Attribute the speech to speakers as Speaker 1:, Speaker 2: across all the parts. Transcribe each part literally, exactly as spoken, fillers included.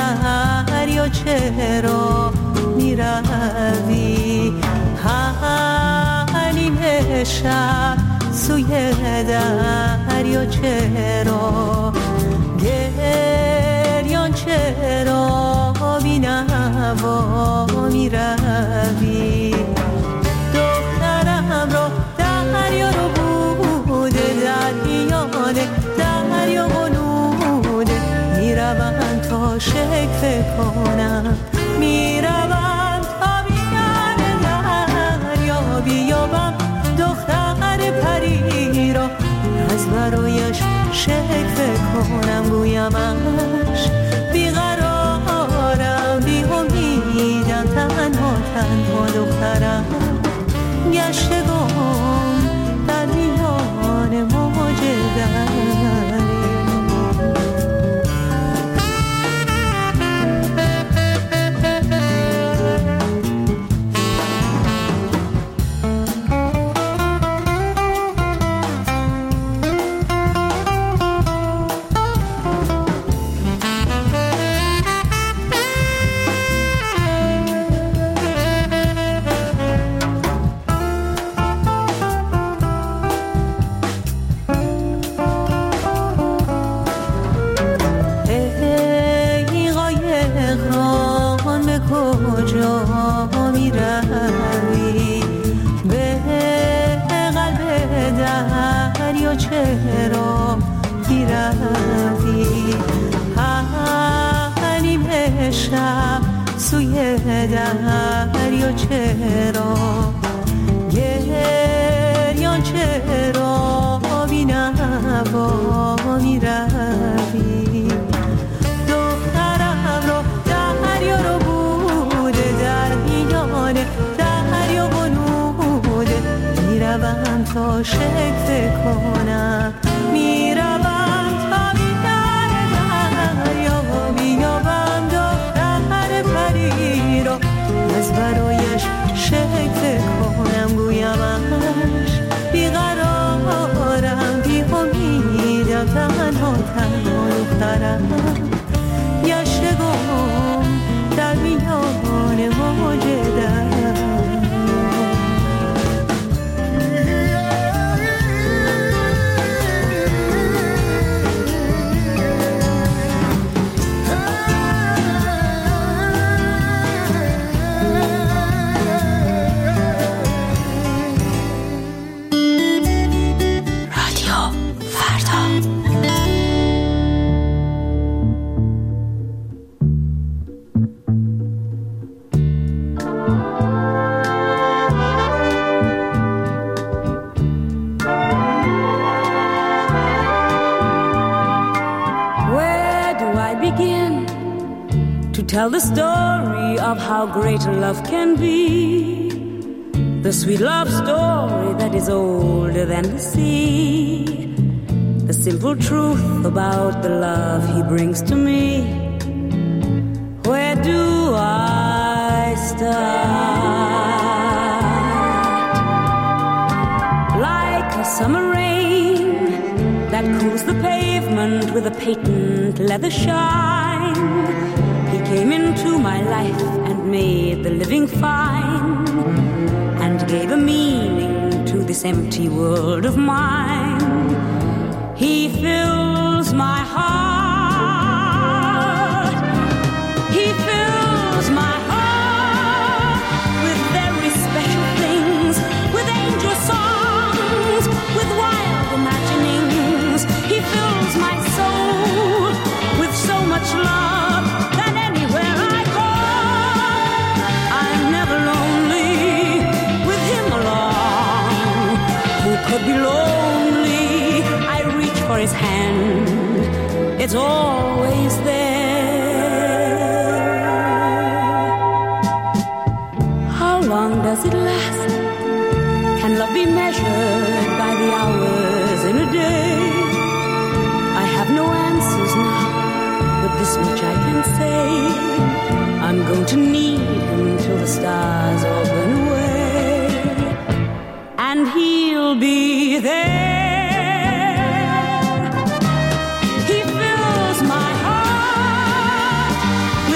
Speaker 1: دریا چرا میروی؟ حنیم شب سوی دریا چرا؟ گریان چرا بی‌نوا میروی؟ دخترم را دریا رو بوده، در میان دریا غنوده، میروم تا شکل کنم، میروم تا بیان دریا بیابم دختر پری را، از برایش شکل کنم، گویمش بیقرارم بی امیدم، تنها تنها دخترم گشتگم در میان موج دریا. چرا میروی؟ حنیم شب سوی دریا چرا؟ گریان چرا بی‌نوا میروی؟ دخترم را دریا رو بوده، در میان دریا غنوده، میروم تا شکل کنم، میروم تا بیان دریا بیابم دختر پری را، از برایش شکل کنم، گویمش بیقرارم بی امیدم، تنها تنها دخترم گشتگم در میان موج دریا.
Speaker 2: Tell the story of how great love can be, the sweet love story that is older than the sea, the simple truth about the love he brings to me. Where do I start? Like a summer rain that cools the pavement with a patent leather shine, came into my life and made the living fine, and gave a meaning to this empty world of mine. He fills my heart, he fills my heart with very special things, with angel songs, with wild imaginings. He fills my soul with so much love that anywhere I go, I'm never lonely with him along. Who could be lonely? I reach for his hand, it's always there. How long does it last? Can love be measured by the hours in a day? I have no answers now, but this much I can say, I'm going to need him till the stars all burn away, and he'll be there. He fills my heart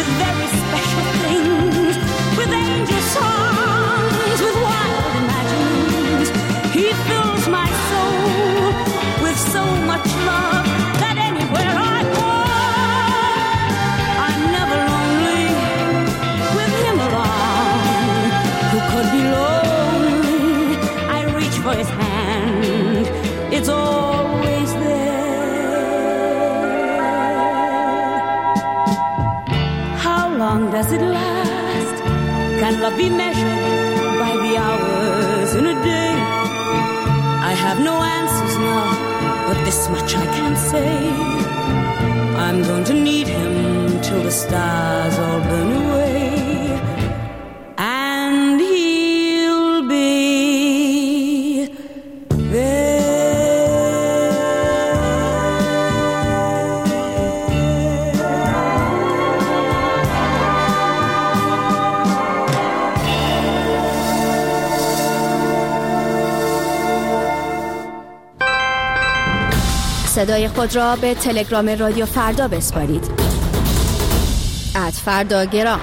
Speaker 2: does it last? Can love be measured by the hours in a day? I have no answers now, but this much I can say. I'm going to need him till the stars all burn away. And he'll be there.
Speaker 3: صدای خود را به تلگرام رادیو فردا بسپارید. ات فردا گرام.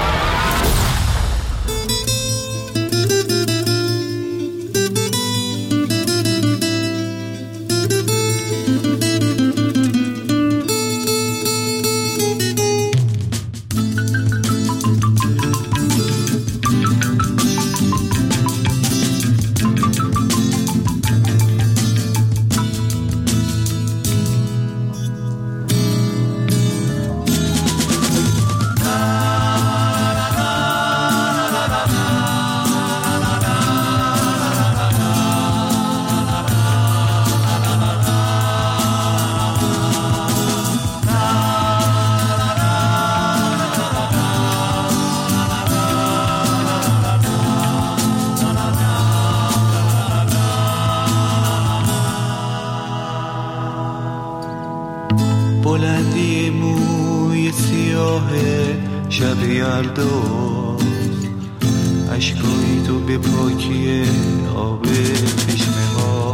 Speaker 4: بلندی موی سیاه شب یلدا، اشکای تو به پاکی آب چشمه ها،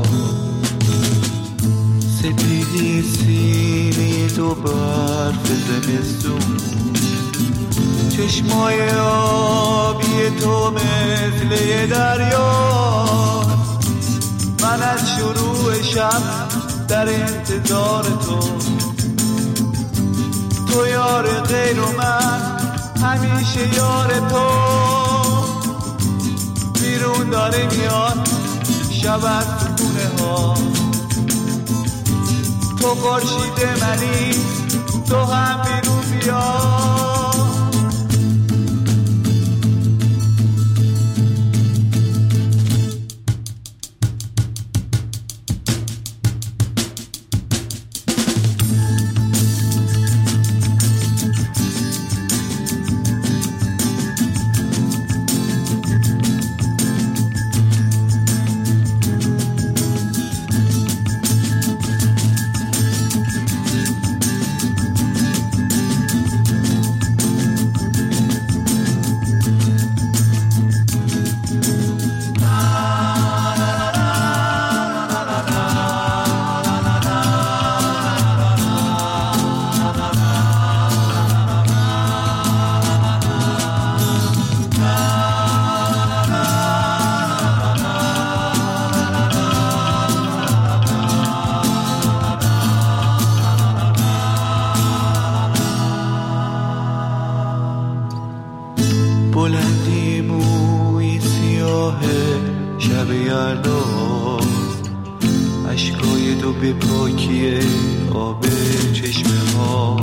Speaker 4: سپیدی سینه تو برف زمستون، چشمای آبی تو مثل یه دریا. من از شروع شب در انتظار تو، تو یار غیر و من همیشه یار تو. بیرون داره میاد شب از تو خونه ها، تو خورشید منی، تو هم بیرون بیا. بلندی موی سیاه شب یلدا، اشکای تو به پاکی آب چشمه ها،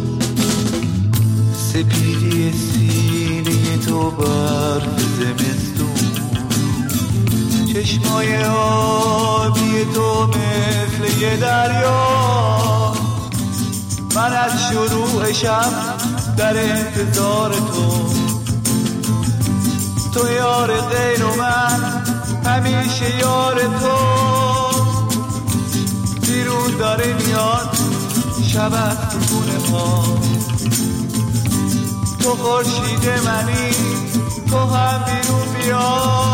Speaker 4: سپیدی سینه تو برف زمستون، چشمای آبی تو مثل یه دریا. من از شروع شب در انتظار تو، تو یار غیر و من همیشه یار تو. بیرون داره میاد شب از تو خونه ها، تو خورشید منی، تو هم بیرون بیا.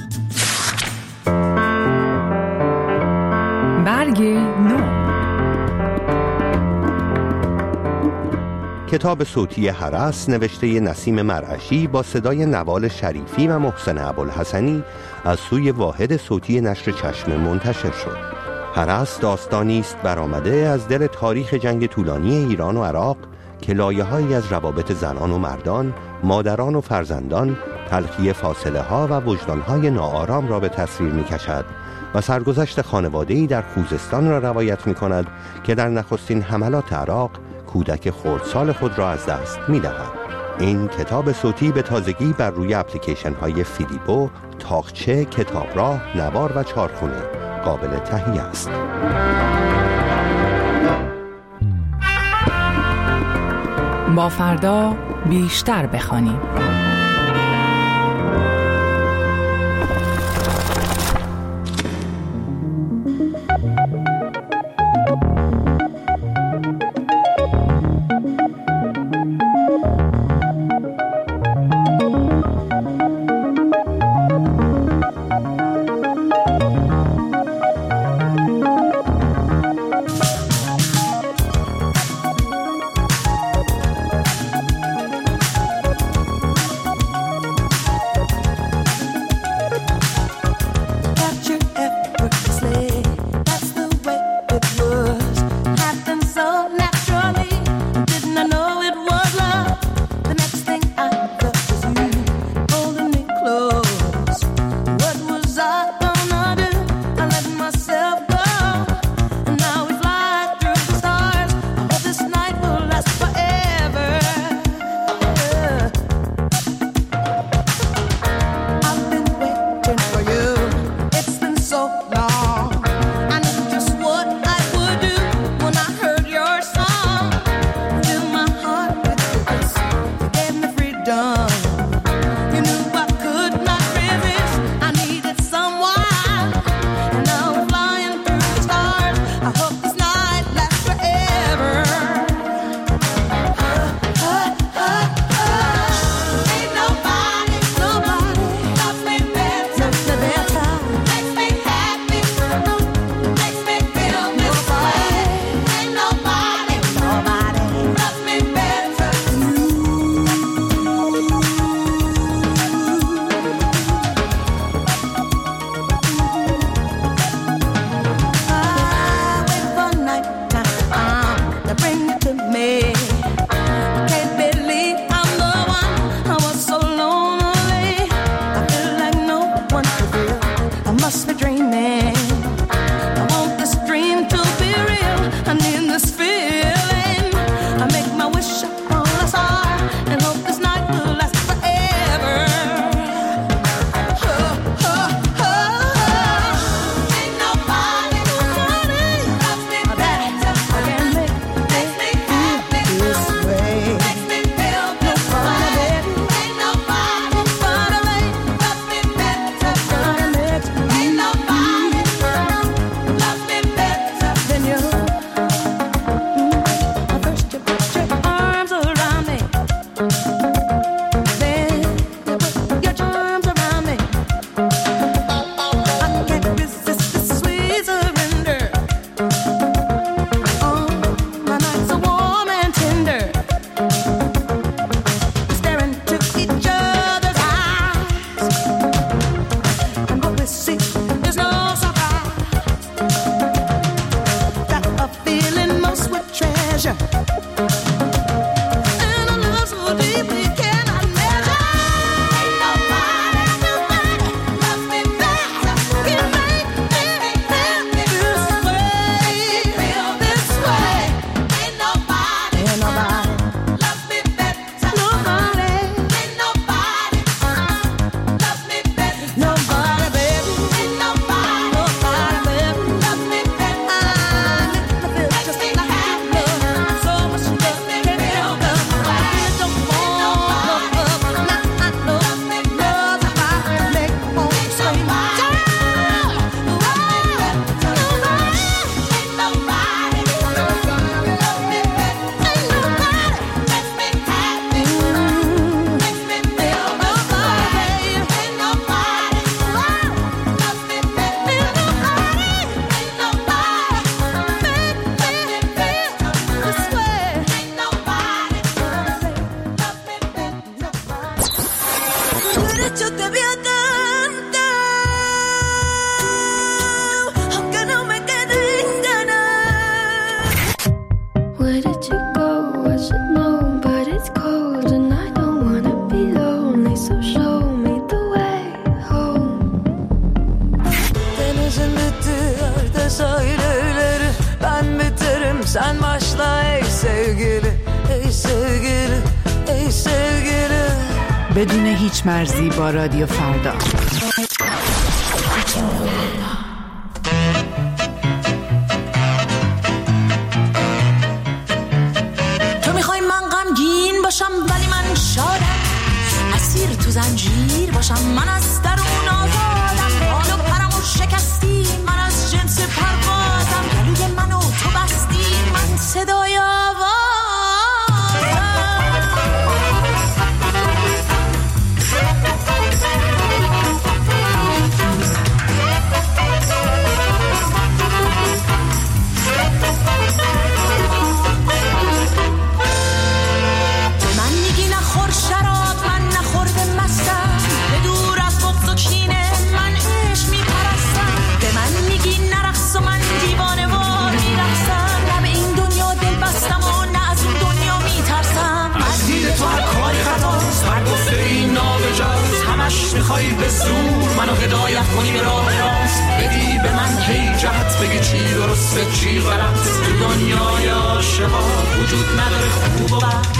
Speaker 5: برگ نو. کتاب صوتی هرس نوشته نسیم مرعشی با صدای نوال شریفی و محسن ابوالحسنی از سوی واحد صوتی نشر چشمه منتشر شد. هرس داستانی است برآمده از دل تاریخ جنگ طولانی ایران و عراق که لایه‌هایی از روابط زنان و مردان، مادران و فرزندان، تلخی فاصله ها و وجدان های ناآرام را به تصویر می کشد و سرگذشت خانواده‌ای در خوزستان را روایت می کند که در نخستین حملات عراق کودک خردسال خود را از دست می دهد. این کتاب صوتی به تازگی بر روی اپلیکیشن های فیلیبو، تاقچه، کتابراه، نوار و چارخونه قابل تهیه است.
Speaker 6: با فردا بیشتر بخوانیم. بدون هیچ مرزی با رادیو فردا.
Speaker 7: تو میخوای من غمگین باشم ولی من شادم، اسیر تو زنجیر باشم من از درون آزادم، حال و پرمو شکستی من از جنس پروازم، گلوی منو تو بستی من صدای آوازم.
Speaker 8: میخوای به زور منو هدایت کنی به راه راست، بدی به من هی جهت، بگی چی درسته چی غلط. تو دنیای عاشقا وجود نداره خوب و بد.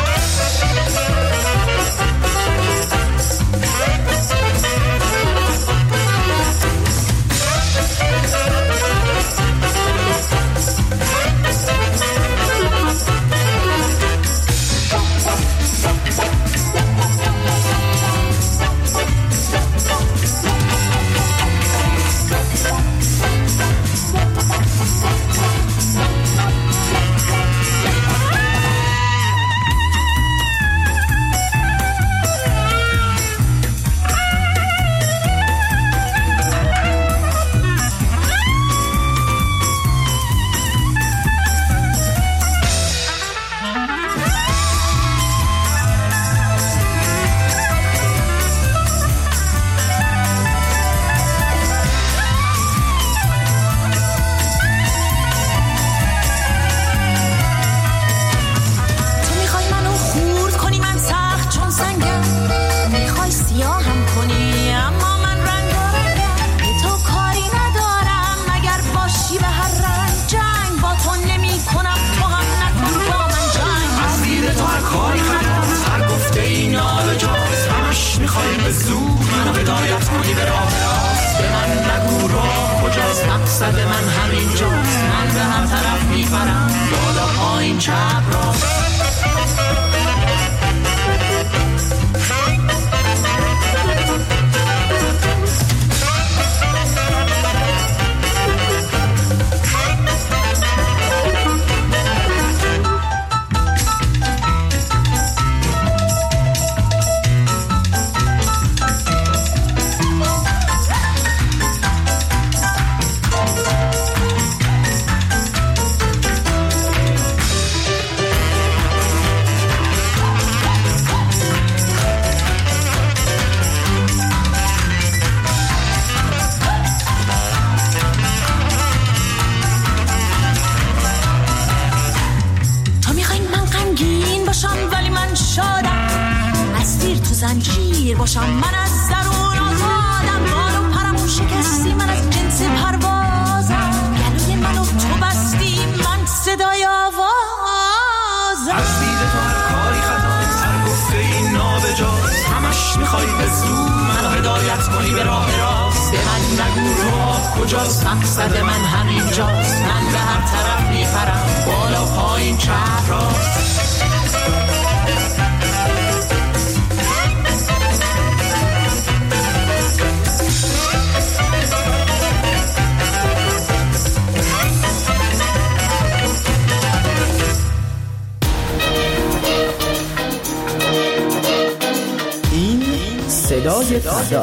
Speaker 9: صدای فردا،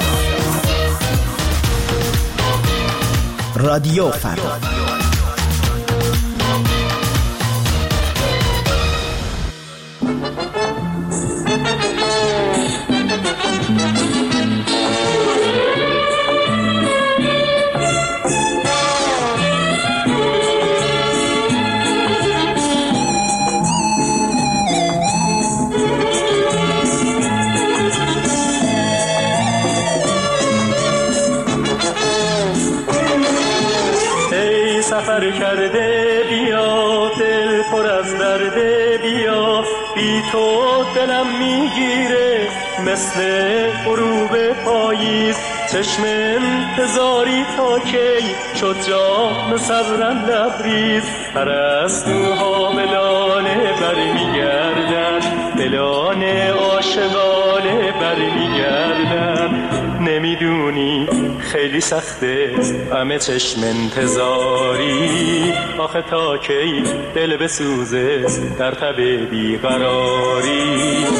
Speaker 9: رادیو فردا.
Speaker 10: سفر کرده بیا، دل پر از درده بیا، بی تو دلم میگیره مثل غروب پاییز، چشم انتظاری تا کی شد جام صبرم لبریز. پرستوها ملانه بر میگردن، دلانه عاشقانه بر میگردن. نمیدونی خیلی سخته همه چشم انتظاری، آخه تا کی دل بسوزه در تب بیقراری.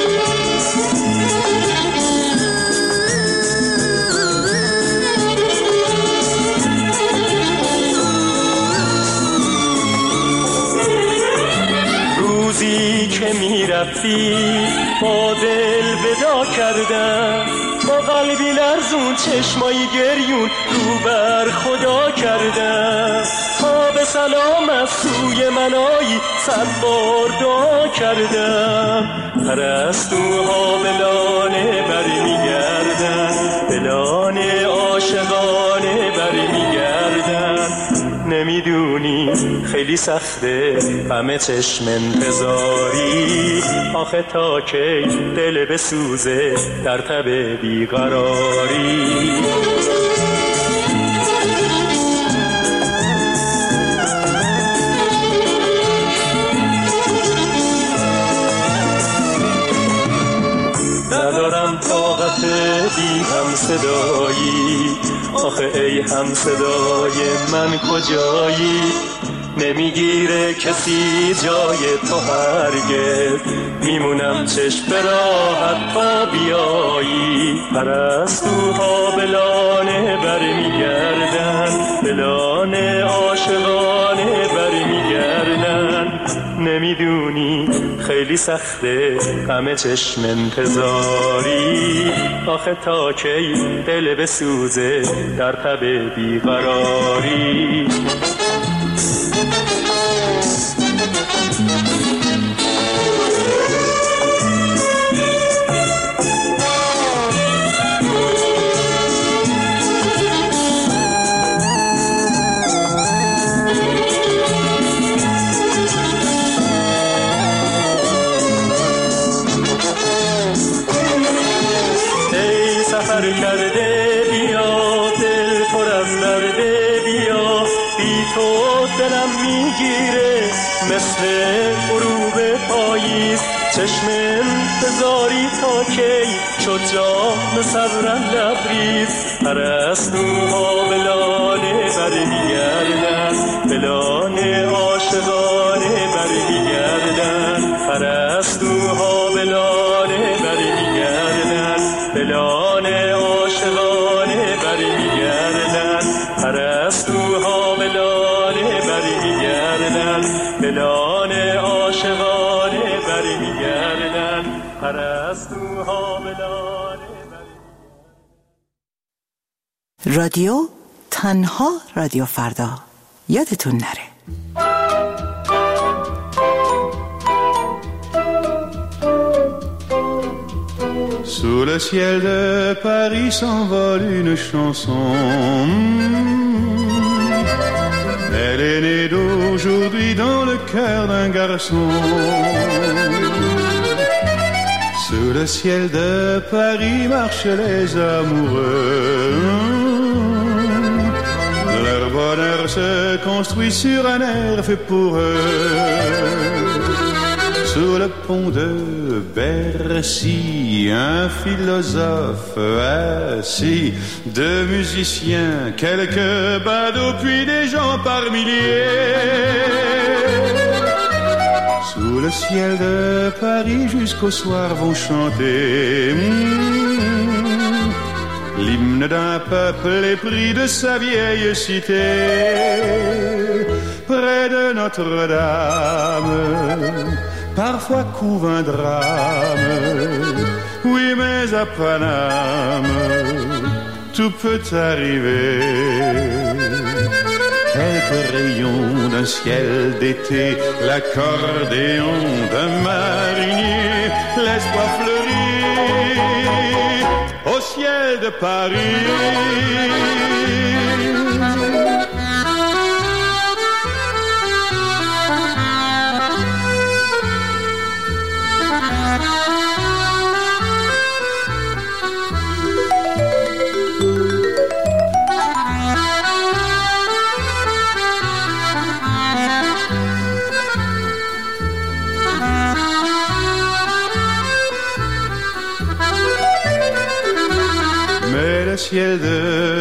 Speaker 10: روزی که میرفتی با دل ودا کردم، با قلبی لرزون چشمایی گریون رو بر خدا کردم. تا به سلام از سوی من آیی صد بار دعا کردم. پرستوها بلانه بر میگردن، بلانه عاشقانه بر میگردن. نمیدونی خیلی سخته همه چشم انتظاری، آخه تا کی دل بسوزه در تب بیقراری. ندارم طاقت بی هم صدایی، آخه ای هم صدای من کجایی؟ نمیگیره کسی جای تو هرگز، میمونم چشم به راحت تا بیایی. پرستوها بلانه بر میگردن، بلانه عاشقانه بر میگردن. نمیدونی خیلی سخته همه چشم انتظاری، آخه تا کی دل بسوزه در تب بیقراری. سفر کرده بیا، دل پر از درده بیا، بی تو دلم میگیره مثل غروب پاییز. چشم انتظاری تا کی شد جام صبرم لبریز. پرستوها بلانه بر میگردن، بلانه عاشقانه بر میگردن. پرستوها بلانه بر میگردن، بلانه عاشقانه بر میگردن. پرستوها بلانه بر میگردن، بلانه عاشقانه بر میگردن. پرستوها بلانه بر میگردن.
Speaker 6: رادیو تنها رادیو فردا، یادتون نره.
Speaker 4: Sous le ciel de Paris s'envole une chanson. Elle est née d'aujourd'hui dans le cœur d'un garçon. Sous le ciel de Paris marchent les amoureux. Leur bonheur se construit sur un air fait pour eux. Sous le pont de Bercy, un philosophe assis, deux musiciens, quelques badauds, puis des gens par milliers. Sous le ciel de Paris, jusqu'au soir vont chanter mmh, l'hymne d'un peuple épris de sa vieille cité. Près de Notre-Dame, parfois couvre un drame, oui mais à Paname, tout peut arriver. Quelques rayons d'un ciel d'été, l'accordéon d'un marinier, l'espoir fleurit au ciel de Paris. le ciel de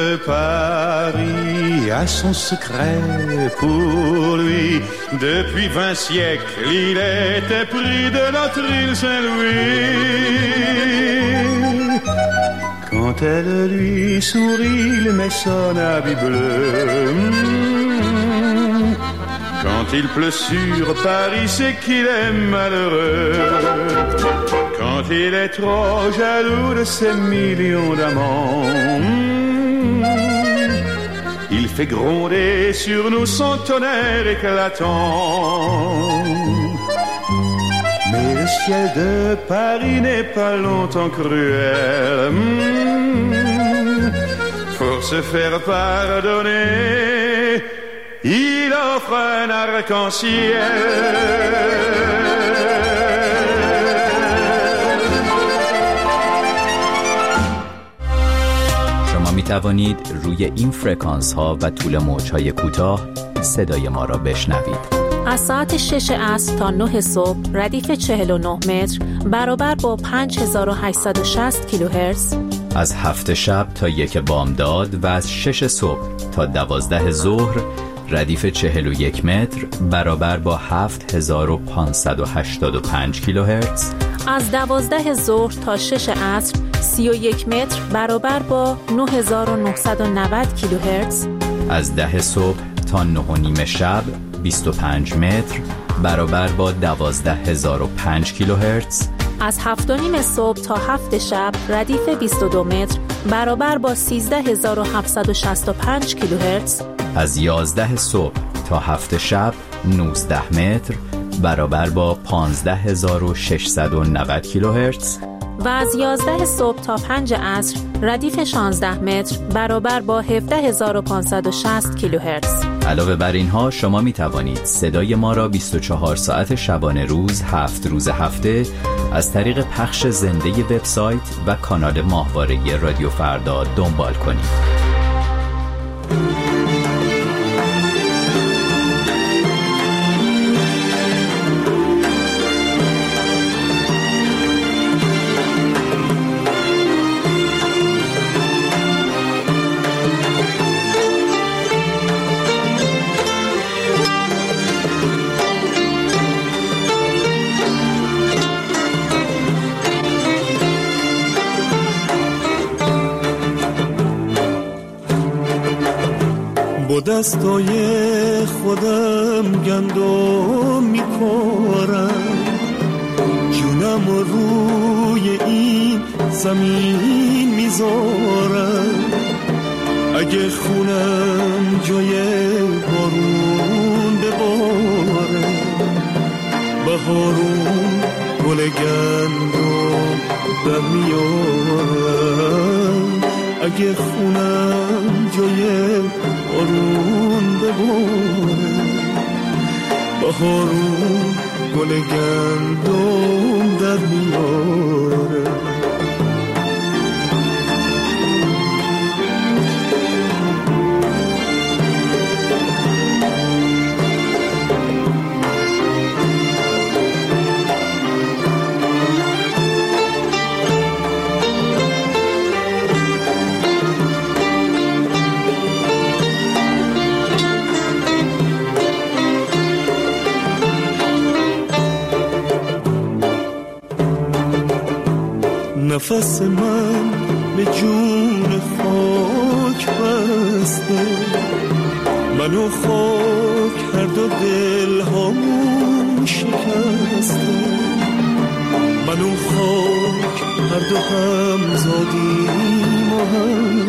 Speaker 4: Paris a son secret pour lui. Depuis vingt siècles, il était pris de notre île Saint-Louis. Quand elle lui sourit, il met son habit bleu. Quand il pleut sur Paris, c'est qu'il est malheureux. Quand il est trop jaloux de ses millions d'amants, il fait gronder sur nous son tonnerre éclatant. Mais le ciel de Paris n'est pas longtemps cruel. Pour se faire pardonner, il offre un arc-en-ciel.
Speaker 11: شما می توانید روی این فرکانس ها و طول موج های کوتاه صدای ما را بشنوید.
Speaker 12: از ساعت شش عصر تا نه صبح ردیف چهل و نه متر برابر با پنج هزار و هشتصد و شصت کیلوهرتز.
Speaker 11: از هفت شب تا یک بامداد و از شش صبح تا دوازده ظهر ردیف چهل و یک متر برابر با هفت هزار و پانصد و هشتاد و پنج کیلوهرتز.
Speaker 12: از دوازده ظهر تا شش عصر سی و یک متر برابر با نه هزار و نهصد و نود کیلوهرتز.
Speaker 11: از ده صبح تا نه و نیم شب بیست و پنج متر برابر با دوازده هزار و پنج کیلوهرتز.
Speaker 12: از هفت و نیم صبح تا هفت شب ردیف بیست و دو متر برابر با سیزده هزار و هفتصد و شصت و پنج کیلوهرتز.
Speaker 11: از یازده صبح تا هفت شب نوزده متر برابر با پانزده هزار و ششصد و نود کیلوهرتز.
Speaker 12: و از یازده صبح تا پنج عصر ردیف شانزده متر برابر با هفده هزار و پانصد و شصت کیلوهرتز.
Speaker 11: علاوه بر اینها شما می توانید صدای ما را بیست و چهار ساعت شبانه روز هفت روز هفته از طریق پخش زنده وبسایت و کانال ماهواره رادیو فردا دنبال کنید.
Speaker 13: با دستای خودم گندم میکارم، جونم روی این زمین میذارم. اگه خونم جای بارون بباره، بهارون گل گندم در میارم. اگه خونم جای بارون بباره، بهارون گل گندم در میاره. نفس من به جون خاک بسته، منو خاک هر دو دل هامون شکسته. منو خاک هر دو هم زادیم و هم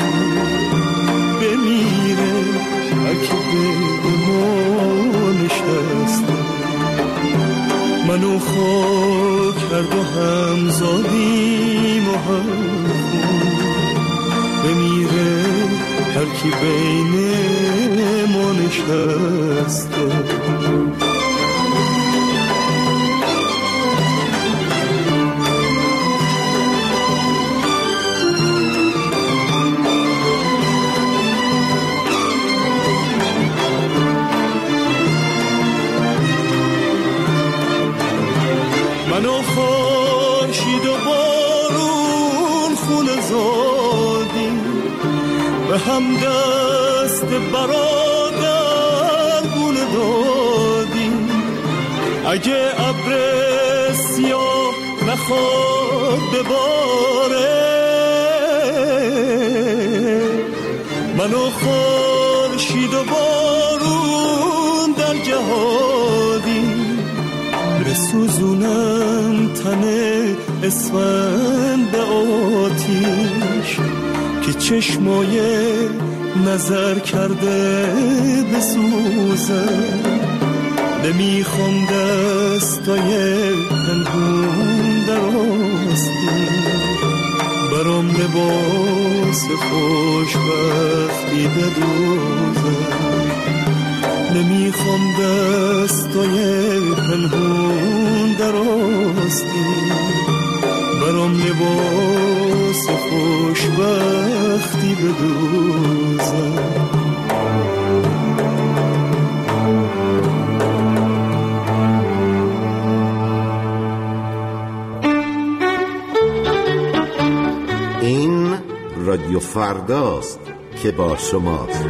Speaker 13: بمیره اگه به ما نشسته. منو خاک هر دو هم زادیم و هم بمیره هر کی بین ما نشسته. منو خورشید و بارون خون زادیم، به هم دست برادر گونه دادیم. اگه ابر سیاه نخواد بباره منو خورشید و بارون در جهادیم. بسوزونم تن اسفند به آتیش که چشمای نظر کرده بسوزه. نمیخوام دستای پنهون در آستین برام لباس خوشبختی بدوزه. نمیخوام دستای پنهون در آستین برام لباس خوشبختی بدوزه.
Speaker 14: این رادیو فرداست که با شماست.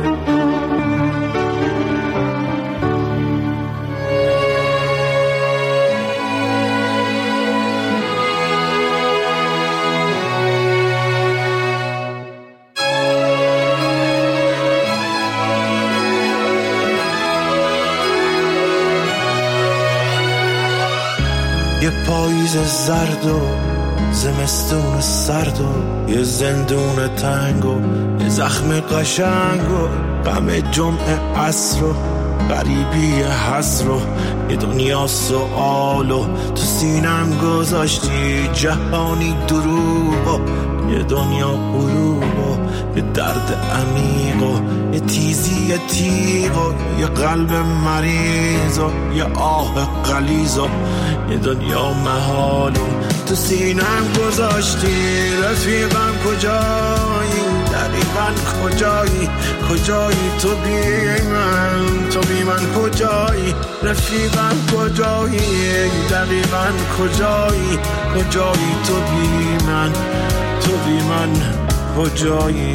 Speaker 15: یه پاییز زرد و زمستون سرد و یه زندون تنگ و یه زخم قشنگ و غم جمعه عصر و غریبی حسر و یه دنیا سؤال و تو سینم گذاشتی جهانی دروغ و یه دنیا غروب و یه درد عمیق و یه تیزی تیغ و یه قلب مریض و یه آه غلیظ و یه دنیا محال و تو سینم گذاشتی. رفیقم کجایی؟ دقیقاً کجایی؟ کجایی تو بی من؟ تو بی من کجایی؟ رفیقم کجایی؟ دقیقاً کجایی؟ کجایی تو بی من؟ تو بی من کجایی؟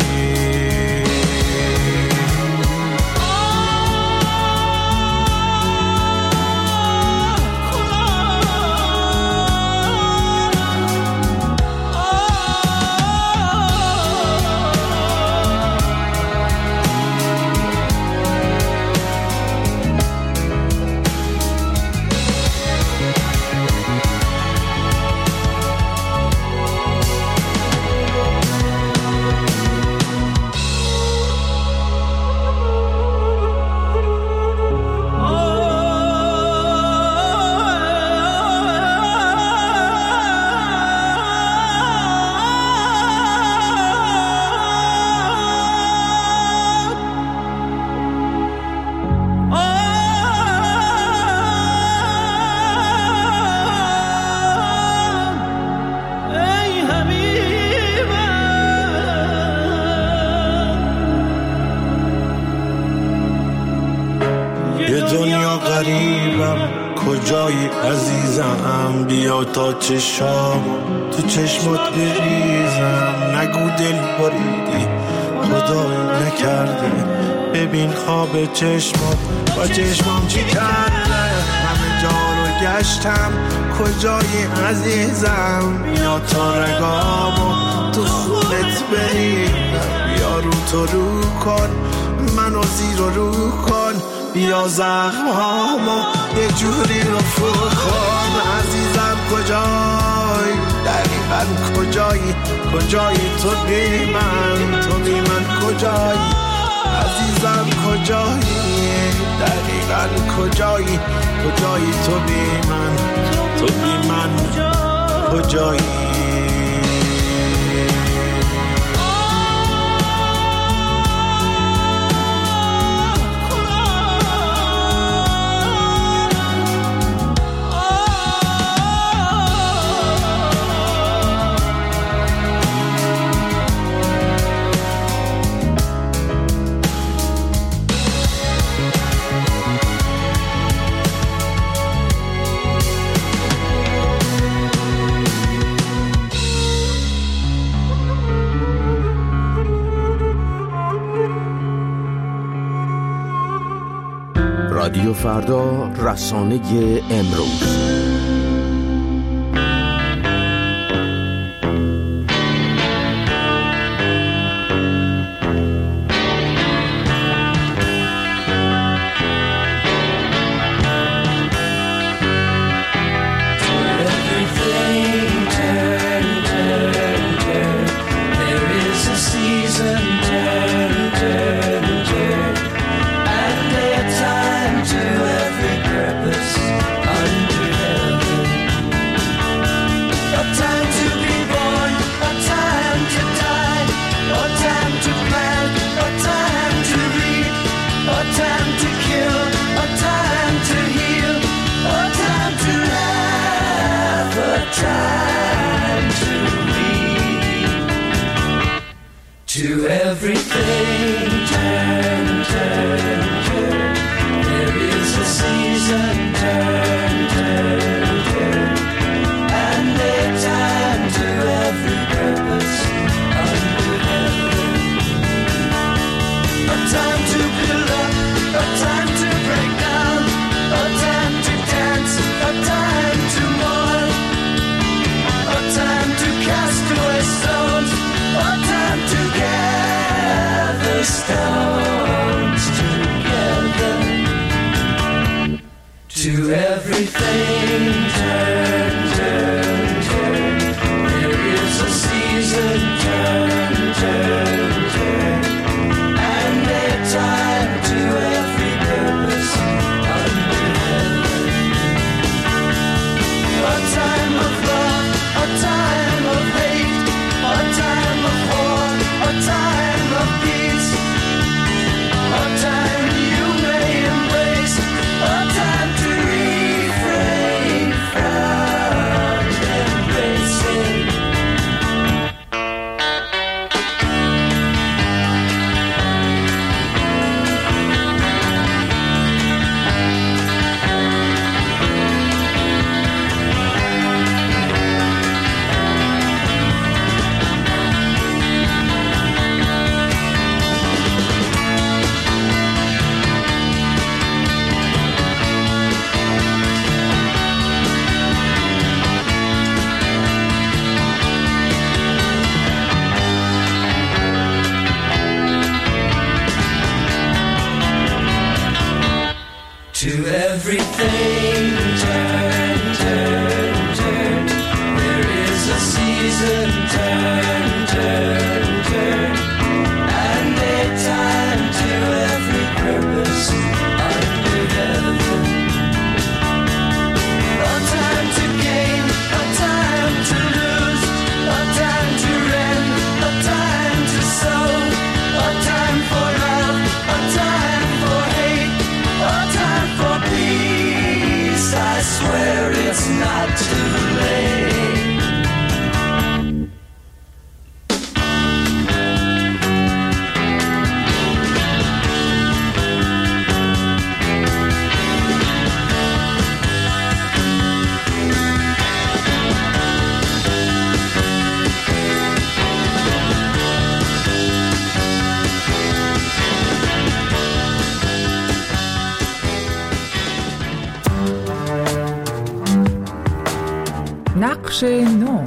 Speaker 15: کجایی عزیزم؟ بیا تا چشام تو چشمات بریزم. نگو دل بریدی خدایی نکرده. ببین خواب چشمات با چشمام چی کرده. همه جا رو گشتم کجایی عزیزم؟ بیا تا رگامو تو خونت بریدم. بیا رو تو رو کن منو زیر و رو کن. بیا زخم هامو یه جوری رو فرو کن. عزیزم کجایی؟ دقیقاً کجایی؟ کجایی تو بی من؟ تو بی من کجایی؟ عزیزم کجایی؟ دقیقاً کجایی؟ کجایی تو بی من؟ تو بی من کجایی؟
Speaker 14: رادیو فردا، رسانه امروز.
Speaker 8: To everything, turn, turn, turn. There is a season, turn, turn, turn. And a time to every purpose under heaven. A time to build up, a time to break down, a time to dance, a time to mourn, a time to cast away stones, a time to gather stones together. To everything, turn, turn, turn. There is a season, turn, turn, turn. And a time to every purpose under heaven. A time of love, a time of hate, a time of war, a time of peace, a time you may embrace, a time to refrain from embracing. To everything, turn, turn, turn. There is a season, turn, turn, turn. And a time to every purpose under heaven. A time to gain, a time to lose, a time to rend, a time to sow, a time for love, a time for hate, a time for peace. I swear it's not too late.
Speaker 16: نقش نو.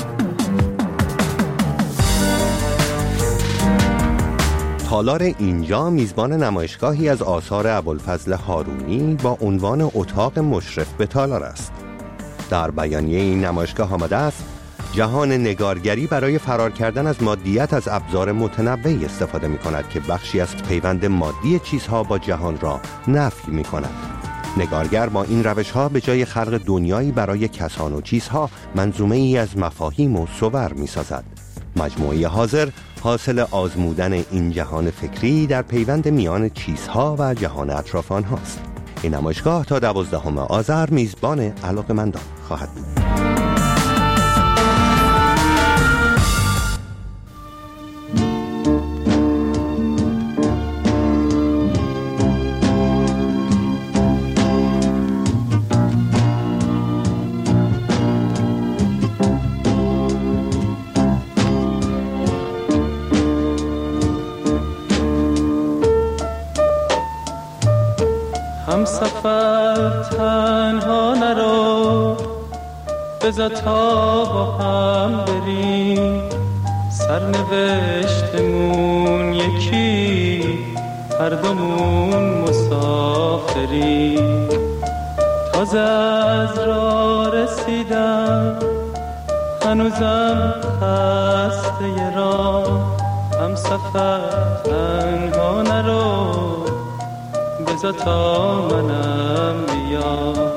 Speaker 5: تالار اینجا میزبان نمایشگاهی از آثار ابوالفضل هارونی با عنوان اتاق مشرف به تالار است. در بیانیه این نمایشگاه آمده است جهان نگارگری برای فرار کردن از مادیت از ابزار متنوعی استفاده می کند که بخشی از پیوند مادی چیزها با جهان را نفی می کند. نگارگر با این روش ها به جای خلق دنیایی برای کسان و چیزها منظومه ای از مفاهیم و صور می سازد. مجموعه حاضر حاصل آزمودن این جهان فکری در پیوند میان چیزها و جهان اطراف آنهاست. این نمایشگاه تا دوازدهم آذر میزبان علاقه‌مندان خواهد بود.
Speaker 10: هم سفر تنها نرو، بذار تا با هم بریم، سرنوشتمون یکی، هر دومون مسافریم. تازه از راه رسیدم، هنوزم خسته راه، هم سفر تنها نرو، بذار تا منم بیام.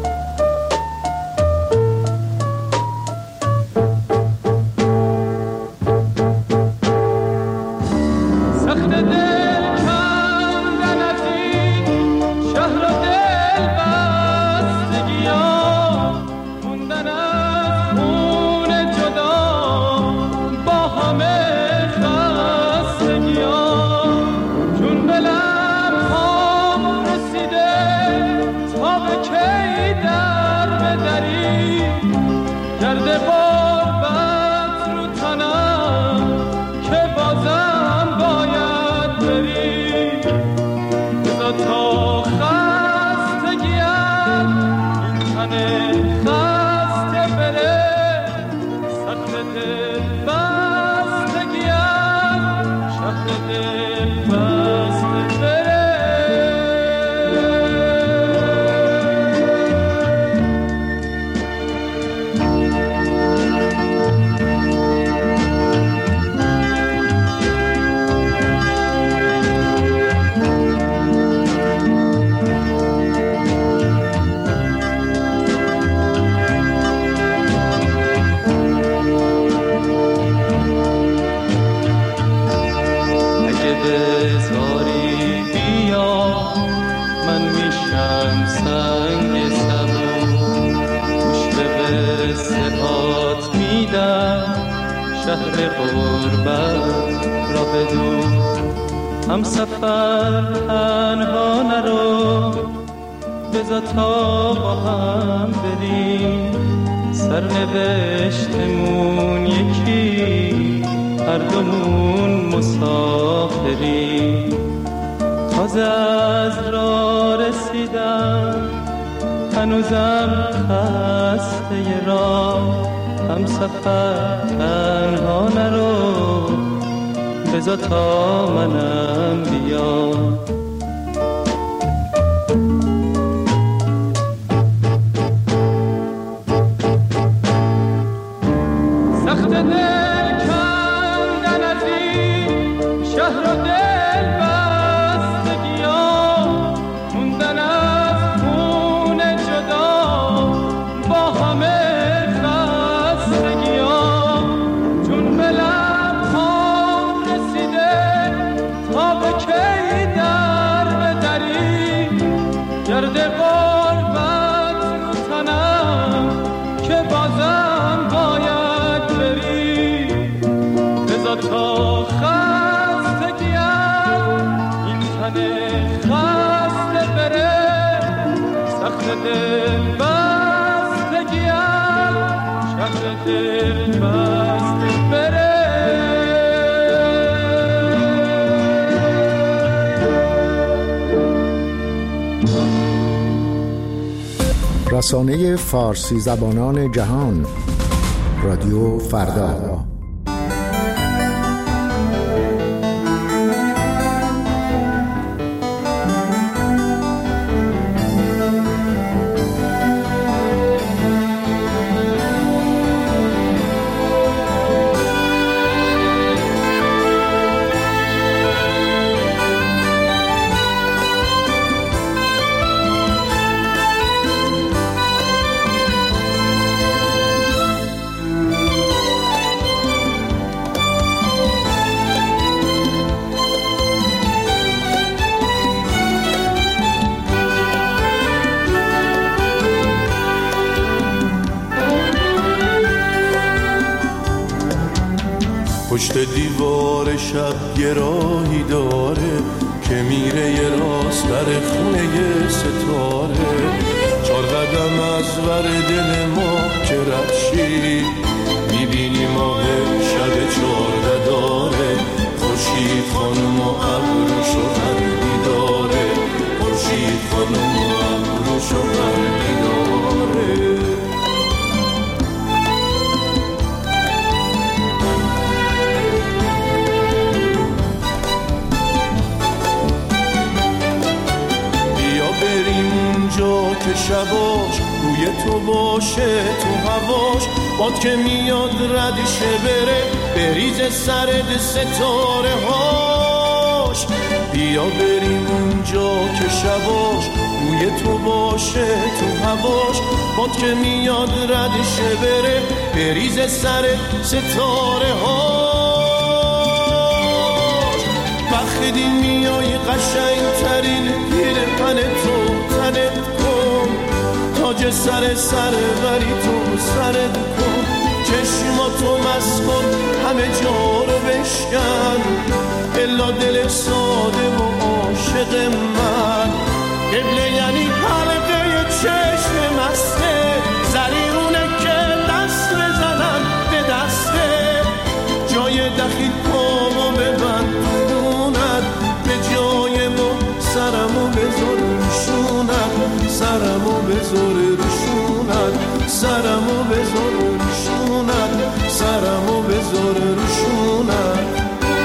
Speaker 10: هم سفر تنها نرو، بذار تا با هم بریم، سرنوشتمون یکی، هر دومون مسافریم. تازه از راه رسیدم، هنوزم خسته راه، هم سفر تنها نرو، بذار تا منم بیام. سخت دل کندن از این شهر و دل بستگیام، موندن از خون جدا با همه خستگیام. چون به لبهام رسیده تا به کی در بدری، گرد غربت رو تنم که بازم باید بری. بذار تا خستگیم این تن خسته بره، سخت دل بستگیم شهر دل بسته بره.
Speaker 14: رسانه فارسی زبانان جهان، رادیو فردا.
Speaker 15: پشت دیوار شب یه راهی داره که میره یه راست بر خونه یه ستاره. چار قدم از ور دل ما که رفشی میبینی ماه شب چارده داره. خورشید خانم و ابروشو هر بیداره، خورشید خانم
Speaker 13: که شباش روی تو باشه تو هواش باد که میاد ردشه بره بریز سرد ستاره هاش بیا بریم اونجا که شباش روی تو باشه تو هواش باد که میاد ردشه بره بریز سرد ستاره هاش وقتی میای قشنگ ترین پیرهن تو تنت کن تاج سر سر بری تو سرت کن چشماتو مست کن همه جا رو بشکن الا دل ساده و عاشق من قبله یعنی حلقه چشم مسته زریونه که دست بزنم به دسته جای دخیل پامو ببند خونت به جای ما سرمو بذار روشونت سرمو بذار روشونت سرمو بذار روشونت سرمو بذار روشونت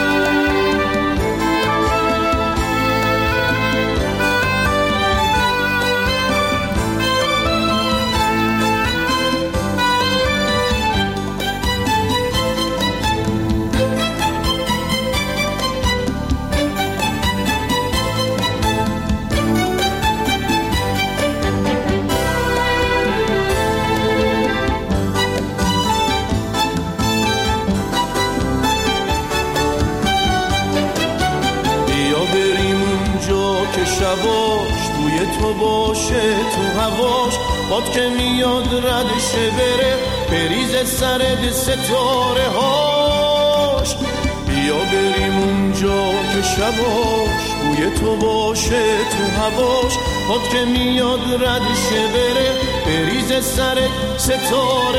Speaker 13: شباش بوی تو باشه تو هواش باد که میاد ردشه بره بریز سرد ستاره هاش بیا بریم اونجا که شباش بوی تو باشه تو هواش باد که میاد ردشه بره بریز سرد ستاره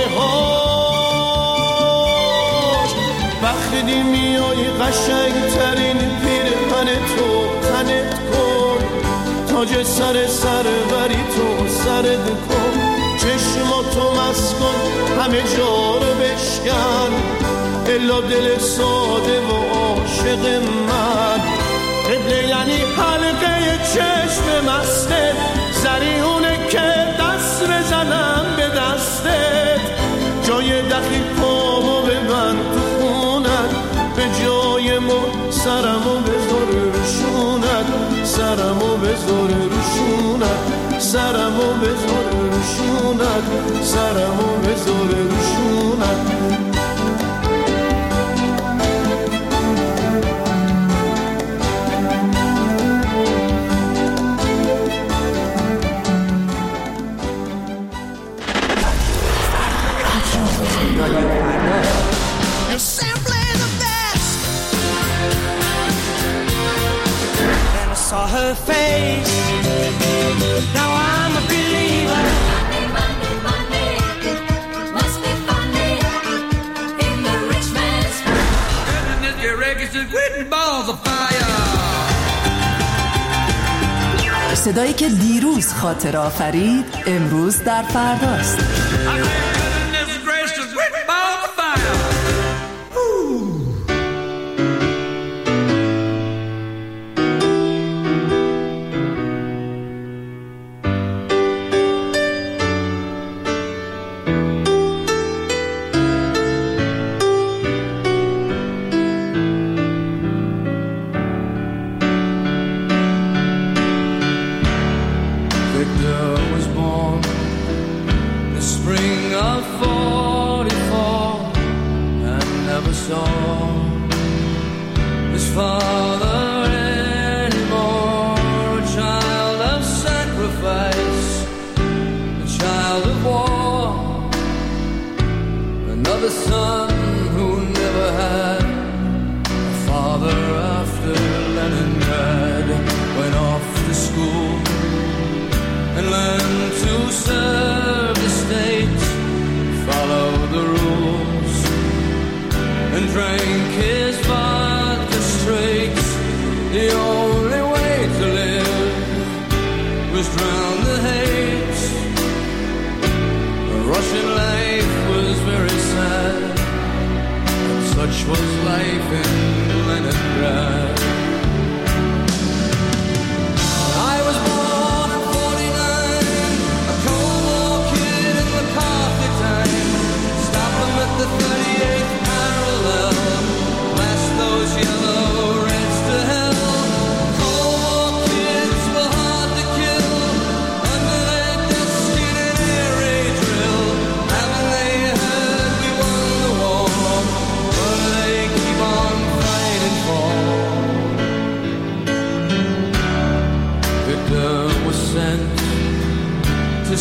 Speaker 13: هاش وقتی میای قشنگ ترین پیرهن تو تنت کن تاج سر سر بری تو سرت کن چشماتو مست کن همه جا رو بشکن الا دل ساده و عاشق من قبله یعنی حلقه چشم مسته زریونه که دست بزنم به دستت جای دخیل پامو ببند تو خونت به جای ما سرمو بذار روشونت سرمو بذار روشونت سرمو بذار روشونت سرمو بذار روشونت
Speaker 8: Saw her face. Now I'm a believer. Monday, Monday, Monday. Must be funny in the rich man's world. And this reggae is written balls of fire.
Speaker 6: صدایی که دیروز خاطر آفرید امروز در فرداست.
Speaker 8: Russian life was very sad.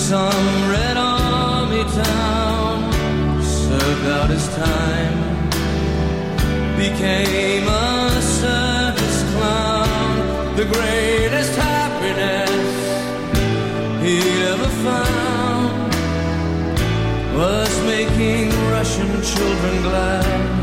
Speaker 10: some red army town, served out his time, became a circus clown. The greatest happiness he ever found was making Russian children glad.